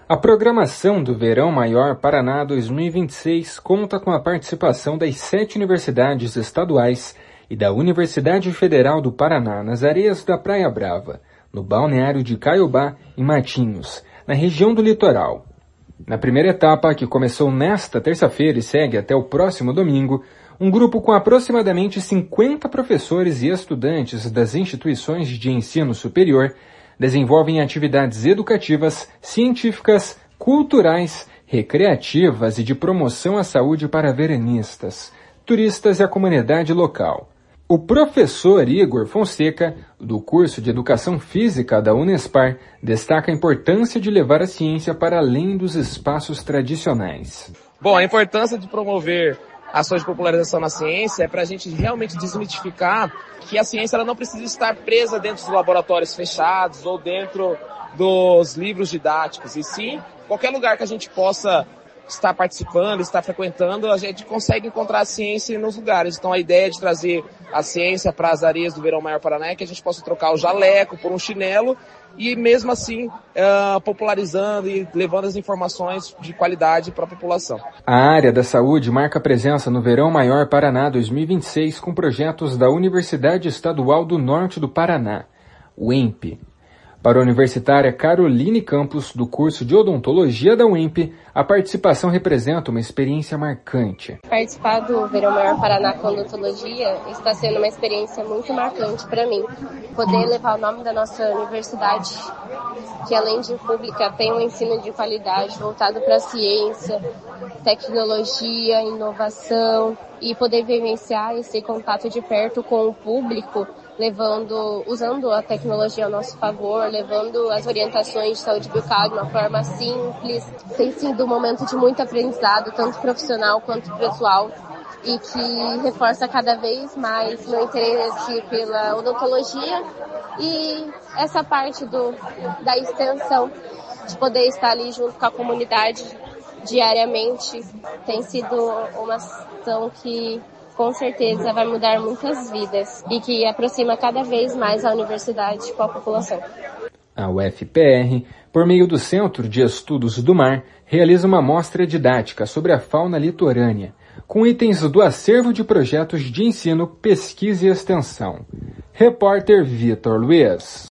A programação do Verão Maior Paraná 2026 conta com a participação das 7 universidades estaduais e da Universidade Federal do Paraná nas areias da Praia Brava, no balneário de Caiobá, em Matinhos, na região do litoral. Na primeira etapa, que começou nesta terça-feira e segue até o próximo domingo, um grupo com aproximadamente 50 professores e estudantes das instituições de ensino superior desenvolvem atividades educativas, científicas, culturais, recreativas e de promoção à saúde para veranistas, turistas e a comunidade local. O professor Igor Fonseca, do curso de Educação Física da Unespar, destaca a importância de levar a ciência para além dos espaços tradicionais. Bom, a importância de promover ações de popularização na ciência é para a gente realmente desmitificar que a ciência ela não precisa estar presa dentro dos laboratórios fechados ou dentro dos livros didáticos, e sim, qualquer lugar que a gente possa estar participando, estar frequentando, a gente consegue encontrar a ciência nos lugares. Então a ideia de trazer a ciência para as areias do Verão Maior Paraná é que a gente possa trocar o jaleco por um chinelo e mesmo assim popularizando e levando as informações de qualidade para a população. A área da saúde marca presença no Verão Maior Paraná 2026 com projetos da Universidade Estadual do Norte do Paraná, UENP. Para a universitária Caroline Campos, do curso de Odontologia da UENP, a participação representa uma experiência marcante. Participar do Verão Maior Paraná com Odontologia está sendo uma experiência muito marcante para mim. Poder levar o nome da nossa universidade, que além de pública tem um ensino de qualidade voltado para a ciência, tecnologia, inovação, e poder vivenciar esse contato de perto com o público, usando a tecnologia ao nosso favor, levando as orientações de saúde bucal de uma forma simples. Tem sido um momento de muito aprendizado, tanto profissional quanto pessoal, e que reforça cada vez mais meu interesse pela odontologia e essa parte da extensão, de poder estar ali junto com a comunidade diariamente, tem sido uma ação que com certeza vai mudar muitas vidas e que aproxima cada vez mais a universidade com a população. A UFPR, por meio do Centro de Estudos do Mar, realiza uma mostra didática sobre a fauna litorânea, com itens do acervo de projetos de ensino, pesquisa e extensão. Repórter Vitor Luiz.